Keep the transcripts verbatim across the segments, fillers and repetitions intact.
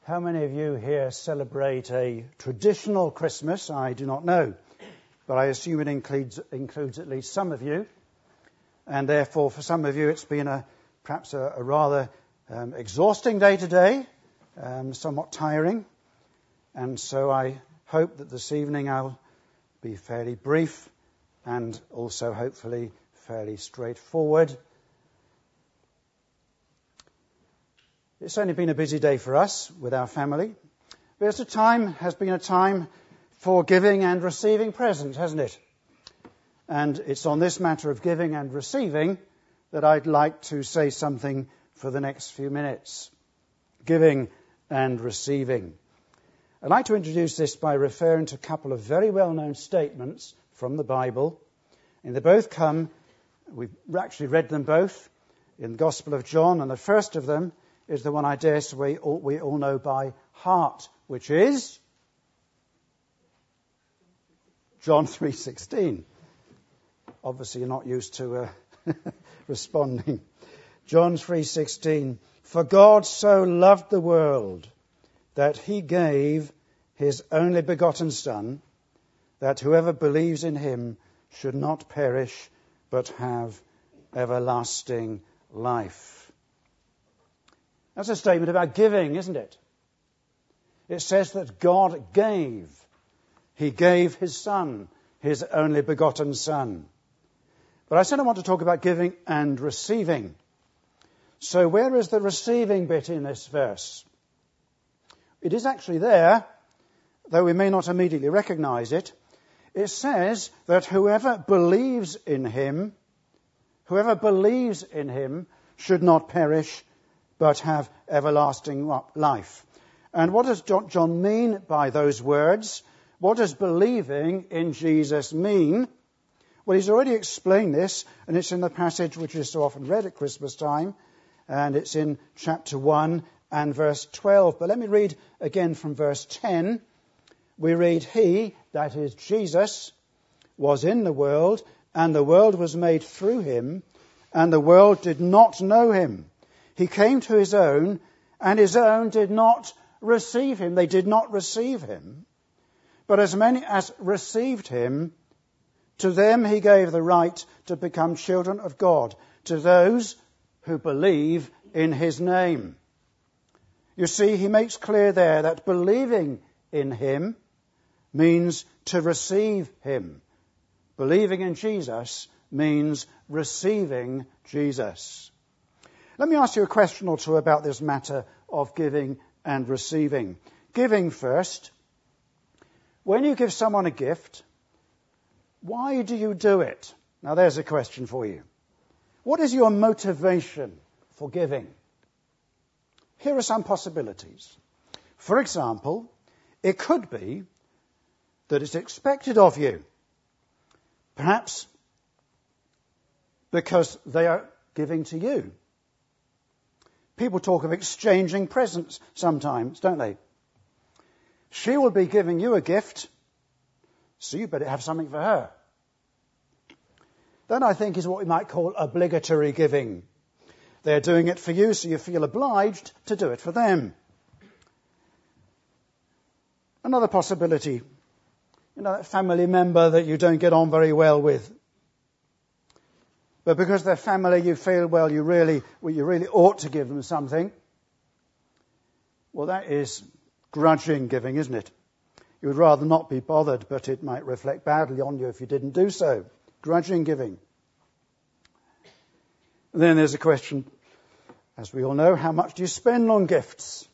How many of you here celebrate a traditional Christmas? I do not know, but I assume it includes, includes at least some of you. And therefore, for some of you, it's been a perhaps a, a rather um, exhausting day today, um, somewhat tiring. And so I hope that this evening I'll be fairly brief and also hopefully fairly straightforward. It's only been a busy day for us with our family, but it's a time, has been a time for giving and receiving presents, hasn't it? And it's on this matter of giving and receiving that I'd like to say something for the next few minutes. Giving and receiving. I'd like to introduce this by referring to a couple of very well-known statements from the Bible. And they both come, we've actually read them both in the Gospel of John, and the first of them is the one I dare say we all, we all know by heart, which is John three sixteen. Obviously, you're not used to uh, responding. John three sixteen. For God so loved the world that he gave his only begotten Son, that whoever believes in him should not perish, but have everlasting life. That's a statement about giving, isn't it? It says that God gave. He gave his Son, his only begotten Son. But I said I want to talk about giving and receiving. So where is the receiving bit in this verse? It is actually there, though we may not immediately recognize it. It says that whoever believes in him, whoever believes in him should not perish, but have everlasting life. And what does John mean by those words? What does believing in Jesus mean? Well, he's already explained this, and it's in the passage which is so often read at Christmas time, and it's in chapter one and verse twelve. But let me read again from verse ten. We read, He, that is Jesus, was in the world, and the world was made through him, and the world did not know him. He came to his own, and his own did not receive him. They did not receive him. But as many as received him, to them he gave the right to become children of God, to those who believe in his name. You see, he makes clear there that believing in him means to receive him. Believing in Jesus means receiving Jesus. Let me ask you a question or two about this matter of giving and receiving. Giving first. When you give someone a gift, why do you do it? Now there's a question for you. What is your motivation for giving? Here are some possibilities. For example, it could be that it's expected of you. Perhaps because they are giving to you. People talk of exchanging presents sometimes, don't they? She will be giving you a gift, so you better have something for her. That, I think, is what we might call obligatory giving. They're doing it for you, so you feel obliged to do it for them. Another possibility, you know, that family member that you don't get on very well with. But because they're family, you feel, well, you really, well, you really ought to give them something. Well, that is grudging giving, isn't it? You would rather not be bothered, but it might reflect badly on you if you didn't do so. Grudging giving. And then there's a question, as we all know, how much do you spend on gifts?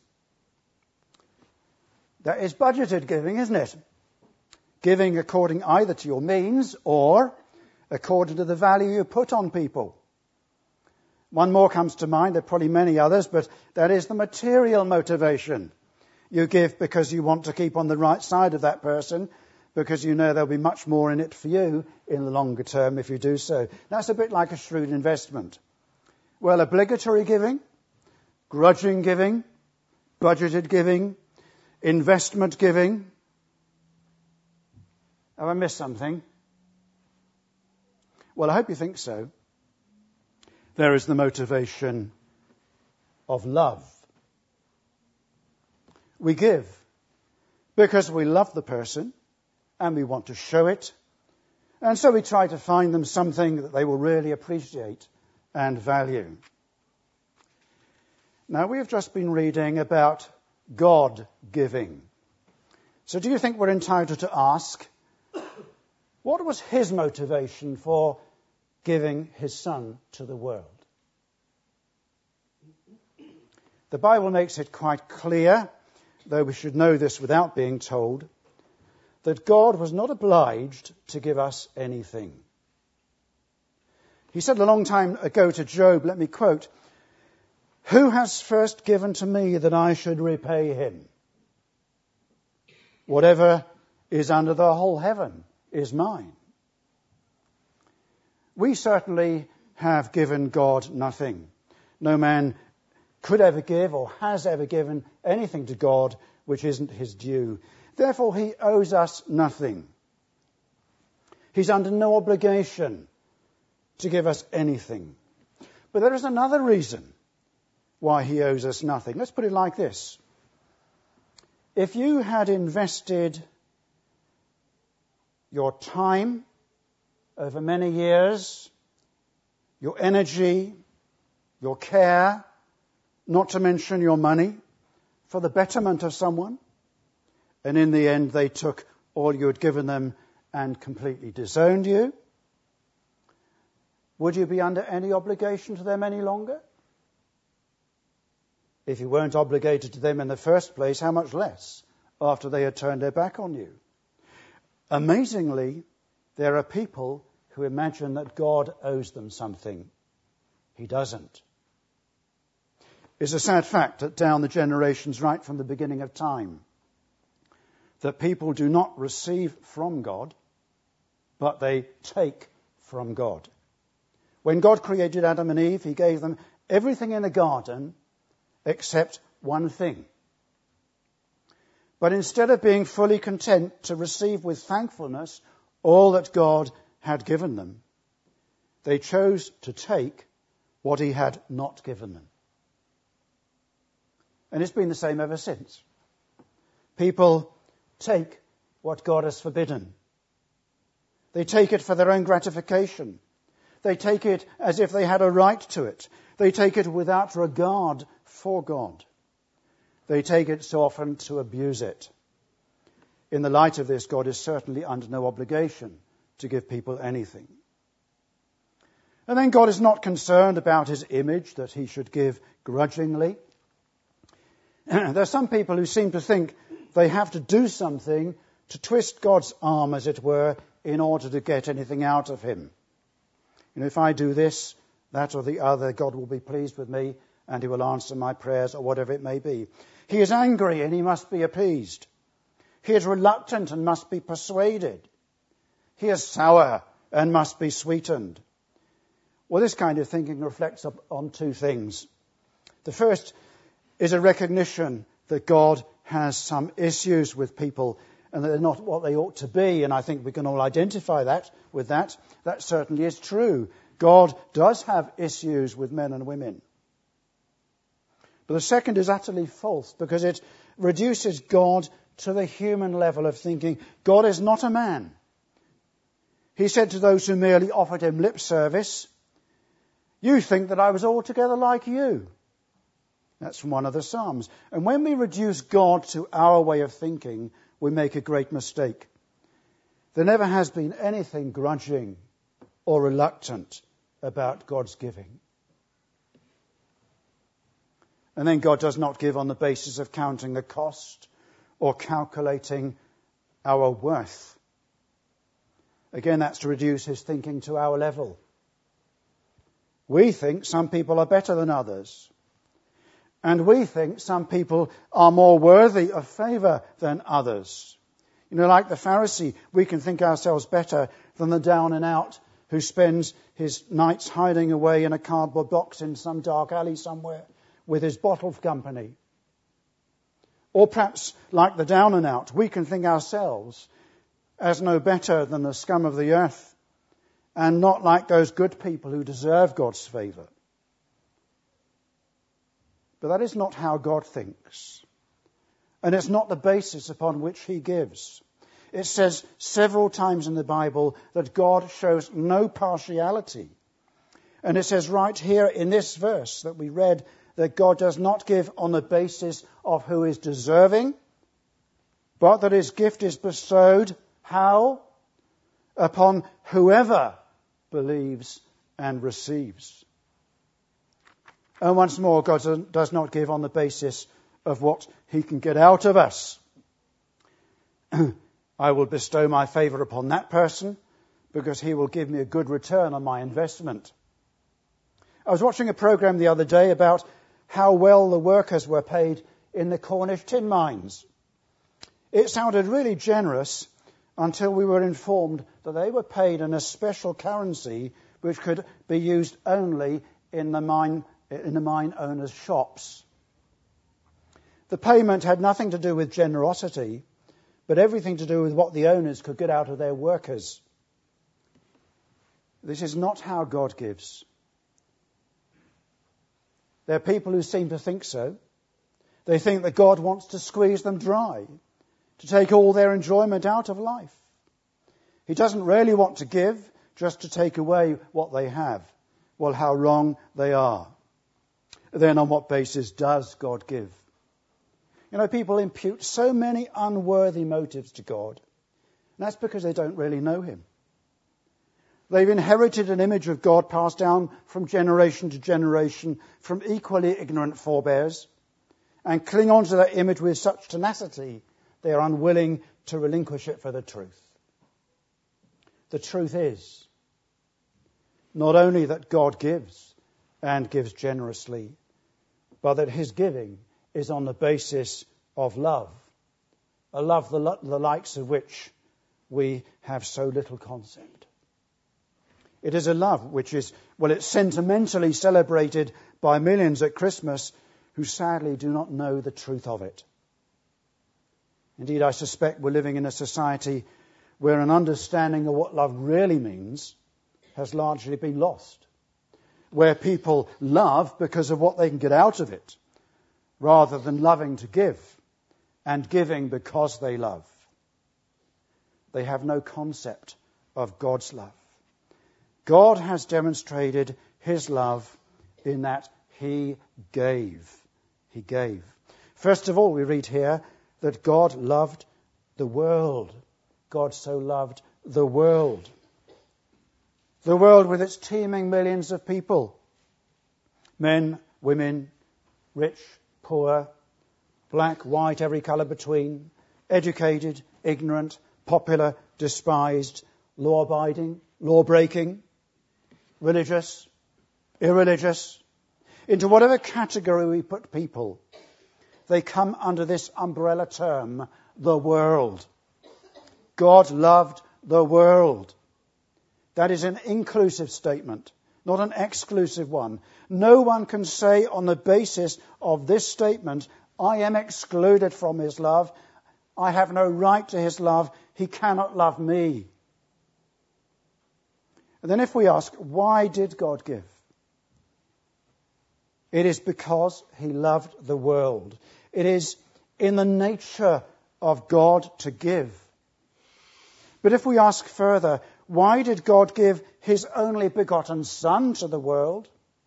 That is budgeted giving, isn't it? Giving according either to your means or according to the value you put on people. One more comes to mind, there are probably many others, but that is the material motivation. You give because you want to keep on the right side of that person, because you know there'll be much more in it for you in the longer term if you do so. That's a bit like a shrewd investment. Well, obligatory giving, grudging giving, budgeted giving, investment giving. Have I missed something? Well, I hope you think so. There is the motivation of love. We give because we love the person and we want to show it. And so we try to find them something that they will really appreciate and value. Now, we have just been reading about God giving. So do you think we're entitled to ask, what was his motivation for giving his son to the world? The Bible makes it quite clear, though we should know this without being told, that God was not obliged to give us anything. He said a long time ago to Job, let me quote, "Who has first given to me that I should repay him? Whatever is under the whole heaven is mine." We certainly have given God nothing. No man could ever give or has ever given anything to God which isn't his due. Therefore, he owes us nothing. He's under no obligation to give us anything. But there is another reason why he owes us nothing. Let's put it like this. If you had invested your time over many years, your energy, your care, not to mention your money, for the betterment of someone, and in the end they took all you had given them and completely disowned you, would you be under any obligation to them any longer? If you weren't obligated to them in the first place, how much less after they had turned their back on you? Amazingly, there are people who imagine that God owes them something. He doesn't. It's a sad fact that down the generations, right from the beginning of time, that people do not receive from God, but they take from God. When God created Adam and Eve, he gave them everything in the garden except one thing. But instead of being fully content to receive with thankfulness all that God had given them, they chose to take what he had not given them. And it's been the same ever since. People take what God has forbidden. They take it for their own gratification. They take it as if they had a right to it. They take it without regard for God. They take it so often to abuse it. In the light of this, God is certainly under no obligation to give people anything. And then God is not concerned about his image that he should give grudgingly. There are some people who seem to think they have to do something to twist God's arm, as it were, in order to get anything out of him. You know, if I do this, that or the other, God will be pleased with me and he will answer my prayers or whatever it may be. He is angry and he must be appeased. He is reluctant and must be persuaded. He is sour and must be sweetened. Well, this kind of thinking reflects on two things. The first is a recognition that God has some issues with people and that they're not what they ought to be. And I think we can all identify that with that. That certainly is true. God does have issues with men and women. But the second is utterly false because it reduces God to the human level of thinking. God is not a man. He said to those who merely offered him lip service, "You think that I was altogether like you." That's from one of the Psalms. And when we reduce God to our way of thinking, we make a great mistake. There never has been anything grudging or reluctant about God's giving. And then God does not give on the basis of counting the cost or calculating our worth. Again, that's to reduce his thinking to our level. We think some people are better than others. And we think some people are more worthy of favour than others. You know, like the Pharisee, we can think ourselves better than the down and out who spends his nights hiding away in a cardboard box in some dark alley somewhere with his bottle company. Or perhaps, like the down and out, we can think ourselves as no better than the scum of the earth and not like those good people who deserve God's favour. But that is not how God thinks. And it's not the basis upon which he gives. It says several times in the Bible that God shows no partiality. And it says right here in this verse that we read that God does not give on the basis of who is deserving, but that his gift is bestowed, how? Upon whoever believes and receives. And once more, God does not give on the basis of what he can get out of us. I will bestow my favour upon that person because he will give me a good return on my investment. I was watching a programme the other day about how well the workers were paid in the Cornish tin mines. It sounded really generous until we were informed that they were paid in a special currency which could be used only in the mine, in the mine owners' shops. The payment had nothing to do with generosity, but everything to do with what the owners could get out of their workers. This is not how God gives. There are people who seem to think so. They think that God wants to squeeze them dry, to take all their enjoyment out of life. He doesn't really want to give, just to take away what they have. Well, how wrong they are. Then on what basis does God give? You know, people impute so many unworthy motives to God. And that's because they don't really know him. They've inherited an image of God passed down from generation to generation from equally ignorant forebears, and cling on to that image with such tenacity they are unwilling to relinquish it for the truth. The truth is not only that God gives and gives generously, but that his giving is on the basis of love, a love the, the likes of which we have so little concept. It is a love which is, well, it's sentimentally celebrated by millions at Christmas who sadly do not know the truth of it. Indeed, I suspect we're living in a society where an understanding of what love really means has largely been lost, where people love because of what they can get out of it, rather than loving to give and giving because they love. They have no concept of God's love. God has demonstrated his love in that he gave. He gave. First of all, we read here that God loved the world. God so loved the world. The world with its teeming millions of people. Men, women, rich, poor, black, white, every colour between, educated, ignorant, popular, despised, law-abiding, law-breaking, religious, irreligious. Into whatever category we put people, they come under this umbrella term, the world. God loved the world. That is an inclusive statement, not an exclusive one. No one can say on the basis of this statement, I am excluded from his love. I have no right to his love. He cannot love me. And then if we ask, why did God give? It is because he loved the world. It is in the nature of God to give. But if we ask further, why did God give his only begotten Son to the world?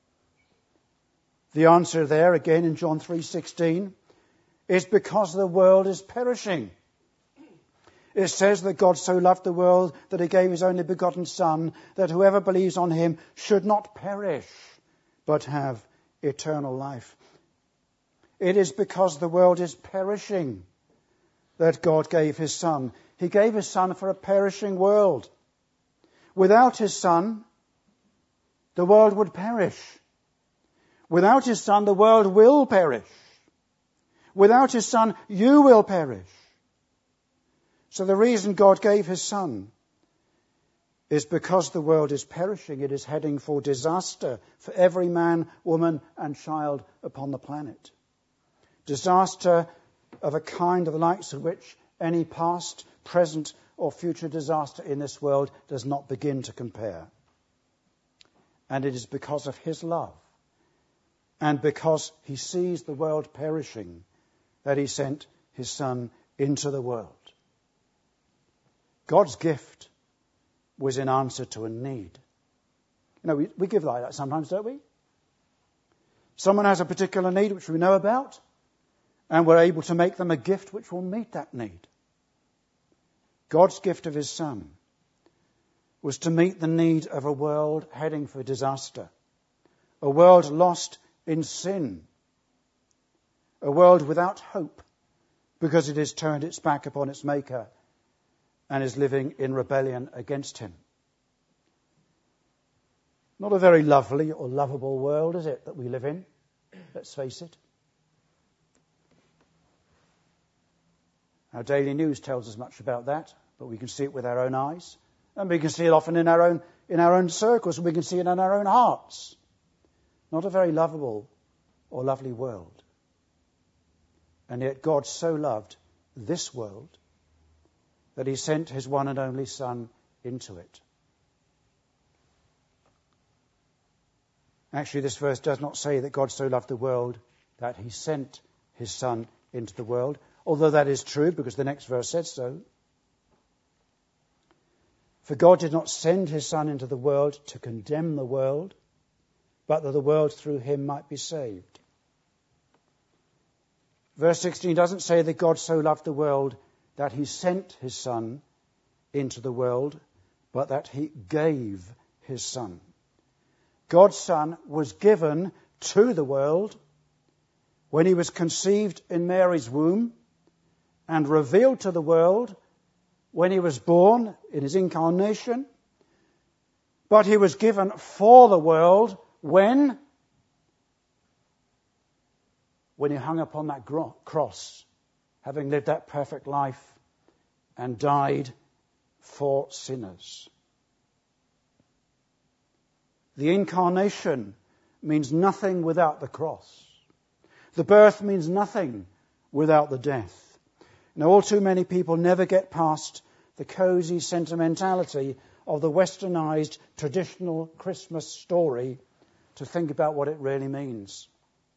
The answer there, again in John three sixteen, is because the world is perishing. It says that God so loved the world that he gave his only begotten Son, that whoever believes on him should not perish, but have eternal life. It is because the world is perishing that God gave his Son. He gave his Son for a perishing world. Without his Son, the world would perish. Without his Son, the world will perish. Without his Son, you will perish. So the reason God gave his Son is because the world is perishing. It is heading for disaster for every man, woman, and child upon the planet. Disaster of a kind of the likes of which any past, present, or future disaster in this world does not begin to compare. And it is because of his love and because he sees the world perishing that he sent his Son into the world. God's gift was in answer to a need. You know, we, we give like that sometimes, don't we? Someone has a particular need which we know about, and we're able to make them a gift which will meet that need. God's gift of his Son was to meet the need of a world heading for disaster, a world lost in sin, a world without hope because it has turned its back upon its Maker and is living in rebellion against him. Not a very lovely or lovable world, is it, that we live in? Let's face it. Our daily news tells us much about that, but we can see it with our own eyes. And we can see it often in our own in our own circles, and we can see it in our own hearts. Not a very lovable or lovely world. And yet God so loved this world that he sent his one and only Son into it. Actually, this verse does not say that God so loved the world that he sent his Son into the world, although that is true because the next verse says so. For God did not send his Son into the world to condemn the world, but that the world through him might be saved. Verse sixteen doesn't say that God so loved the world that he sent his Son into the world, but that he gave his Son. God's Son was given to the world when he was conceived in Mary's womb and revealed to the world when he was born in his incarnation, but he was given for the world when? When he hung upon that cross, having lived that perfect life and died for sinners. The incarnation means nothing without the cross. The birth means nothing without the death. Now, all too many people never get past the cosy sentimentality of the westernized traditional Christmas story to think about what it really means.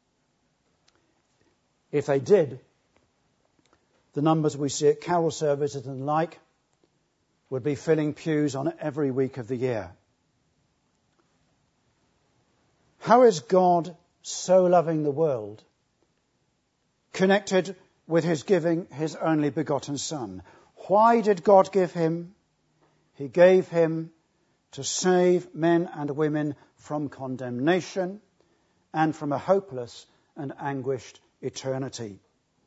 If they did, the numbers we see at carol services and the like would be filling pews on every week of the year. How is God so loving the world connected with his giving his only begotten Son? Why did God give him? He gave him to save men and women from condemnation and from a hopeless and anguished eternity.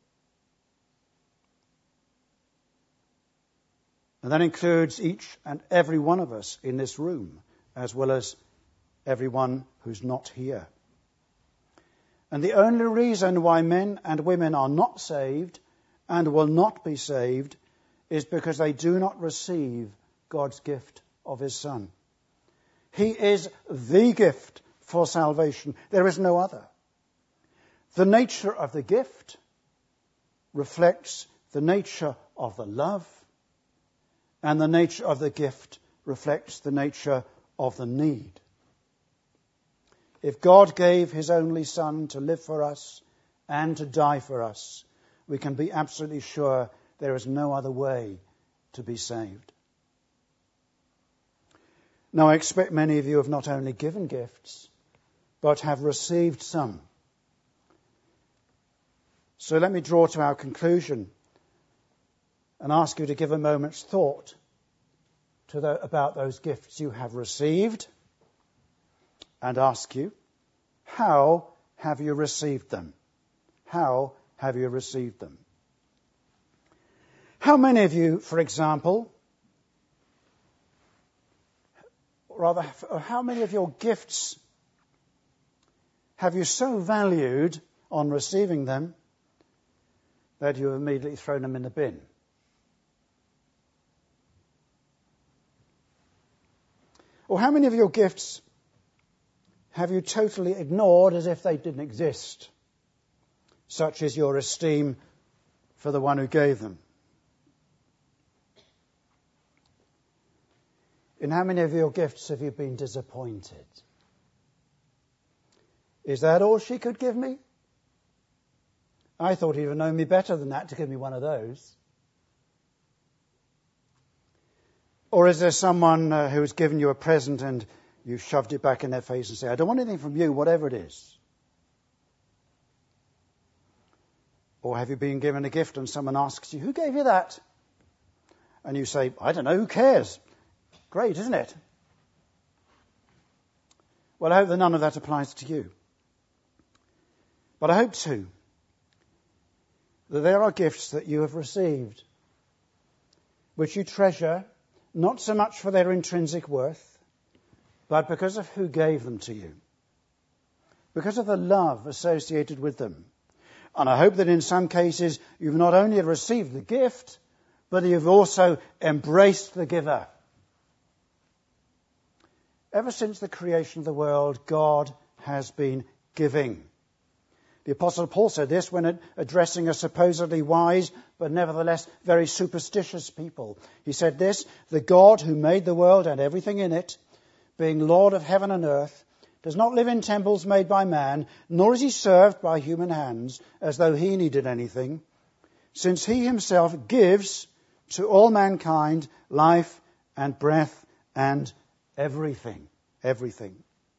And that includes each and every one of us in this room, as well as everyone who's not here. And the only reason why men and women are not saved and will not be saved is because they do not receive God's gift of his Son. He is the gift for salvation. There is no other. The nature of the gift reflects the nature of the love, and the nature of the gift reflects the nature of the need. If God gave his only Son to live for us and to die for us, we can be absolutely sure there is no other way to be saved. Now, I expect many of you have not only given gifts, but have received some. So let me draw to our conclusion and ask you to give a moment's thought to the, about those gifts you have received, and ask you, how have you received them? How have you received them? How many of you, for example, rather, how many of your gifts have you so valued on receiving them that you have immediately thrown them in the bin? Or how many of your gifts have you totally ignored as if they didn't exist, such as your esteem for the one who gave them? In how many of your gifts have you been disappointed? Is that all she could give me? I thought he'd have known me better than that to give me one of those. Or is there someone uh, who's given you a present and you shoved it back in their face and say, I don't want anything from you, whatever it is? Or have you been given a gift and someone asks you, who gave you that? And you say, I don't know, who cares? Great, isn't it? Well, I hope that none of that applies to you. But I hope too that there are gifts that you have received which you treasure, not so much for their intrinsic worth, but because of who gave them to you, because of the love associated with them. And I hope that in some cases you've not only received the gift, but you've also embraced the giver. Ever since the creation of the world, God has been giving. The Apostle Paul said this when addressing a supposedly wise, but nevertheless very superstitious people. He said this, the God who made the world and everything in it, being Lord of heaven and earth, does not live in temples made by man, nor is he served by human hands as though he needed anything, since he himself gives to all mankind life and breath and everything. Everything.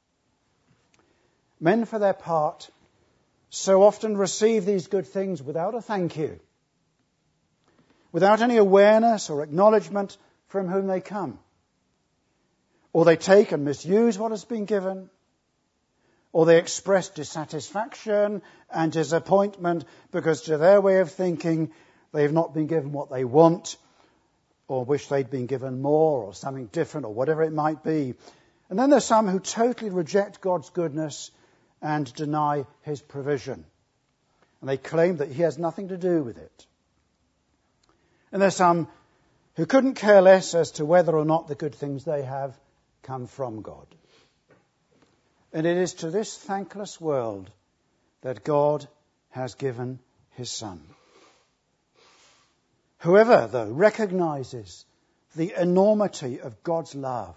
Men, for their part, so often receive these good things without a thank you, without any awareness or acknowledgement from whom they come. Or they take and misuse what has been given, or they express dissatisfaction and disappointment because to their way of thinking they've not been given what they want, or wish they'd been given more or something different or whatever it might be. And then there's some who totally reject God's goodness and deny his provision. And they claim that he has nothing to do with it. And there's some who couldn't care less as to whether or not the good things they have come from God. And it is to this thankless world that God has given his Son. Whoever, though, recognizes the enormity of God's love,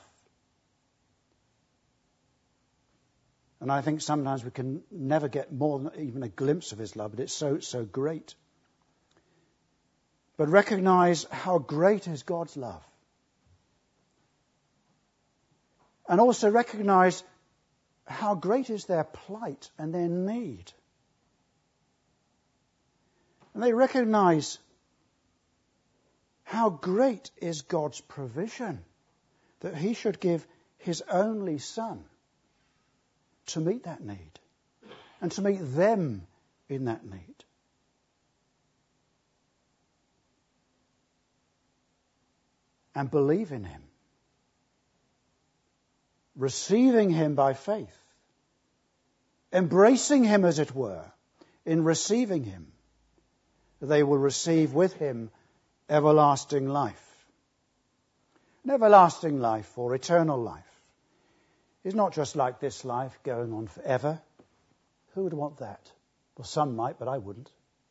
and I think sometimes we can never get more than even a glimpse of his love, but it's so, so great. But recognize how great is God's love. And also recognize how great is their plight and their need. And they recognize how great is God's provision that he should give his only Son to meet that need and to meet them in that need. And believe in him, receiving him by faith, embracing him as it were, in receiving him, they will receive with him everlasting life. An everlasting life or eternal life is not just like this life going on forever. Who would want that? Well, some might, but I wouldn't.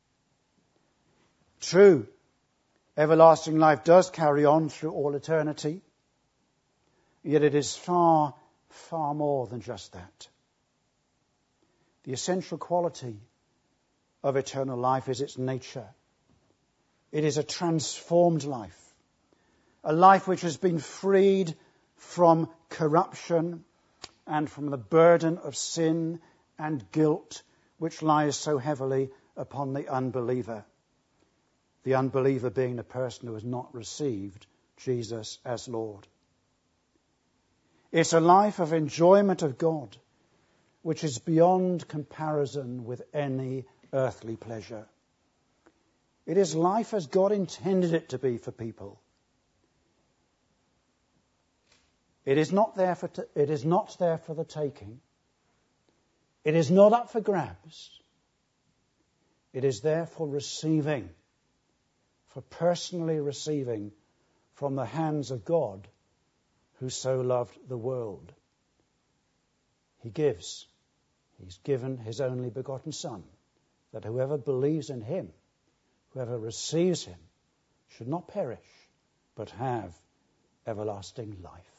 True, everlasting life does carry on through all eternity, yet it is far, far more than just that. The essential quality of eternal life is its nature. It is a transformed life, a life which has been freed from corruption and from the burden of sin and guilt which lies so heavily upon the unbeliever. The unbeliever being the person who has not received Jesus as Lord. It's a life of enjoyment of God, which is beyond comparison with any earthly pleasure. It is life as God intended it to be for people. It is not there for t- it is not there for the taking. It is not up for grabs. It is there for receiving, for personally receiving from the hands of God who so loved the world. He gives. He's given his only begotten Son, that whoever believes in him, whoever receives him, should not perish, but have everlasting life.